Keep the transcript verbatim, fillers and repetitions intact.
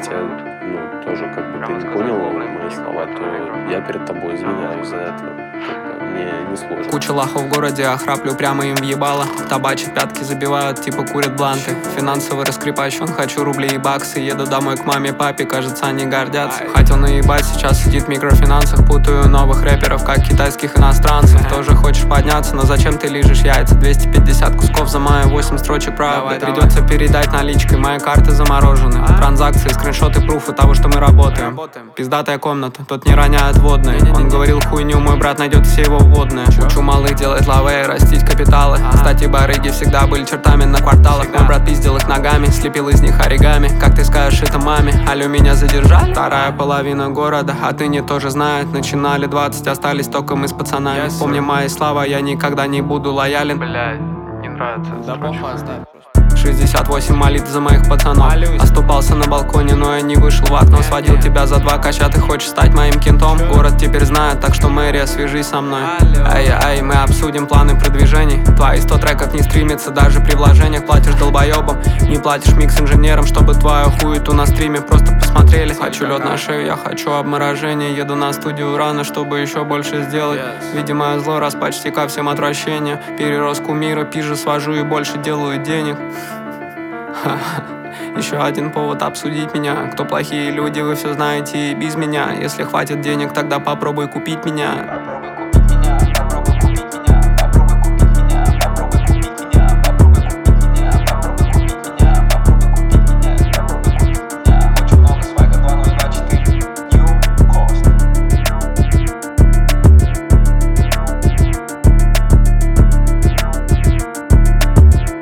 тебя, ну, тоже как бы ты не понял мои слова, то я перед тобой извиняюсь за это. Мне не сложно. Куча лахов в городе, а храплю прямо им въебало. Табачат, пятки забивают, типа курят бланты. Финансовый раскрепощен, хочу рубли и баксы. Еду домой к маме, папе, кажется, они гордятся. Хотел наебать, сейчас сидит в микрофинансах. Путаю новых рэперов, как китайских иностранцев. Тоже хочешь подняться, но зачем ты лижешь яйца? двести пятьдесят кусков за мои восемь строчек правды. Придется передать наличкой, мои карты заморожены. Транзакции, скриншоты, пруфы того, что мы работаем. Пиздатая комната, тот не роняет водные. Он говорил хуйню, мой брат найдет все его вводные. Учу малых делать лаве, растить капиталы. Кстати, барыги всегда были чертами на кварталах. Мой брат пиздил их ногами, слепил из них оригами. Как ты скажешь это маме? Алло, меня задержали? Вторая половина города, а ты не тоже знает. Начинали двадцать, остались только мы с пацанами. Помни мои слова, я никогда не буду лоялен. Блядь, не нравится. Да похуй, оставь. шестьдесят восемь молитв за моих пацанов. Оступался на балконе, но я не вышел в окно. Сводил тебя за два кача, ты хочешь стать моим кентом? Город теперь знает, так что мэрия, свяжись со мной. Ай-ай, мы обсудим планы продвижений. Твои сто треков не стримится даже при вложениях. Платишь долбоебам, не платишь микс-инженерам, чтобы твою хуету на стриме просто посмотрели. Хочу лед на шею, я хочу обморожение. Еду на студию рано, чтобы еще больше сделать. Видимое зло, раз почти ко всем отвращения. Перерос кумира, пизже свожу и больше делаю денег. Еще один повод обсудить меня. Кто плохие люди, вы все знаете и без меня. Если хватит денег, тогда попробуй купить меня.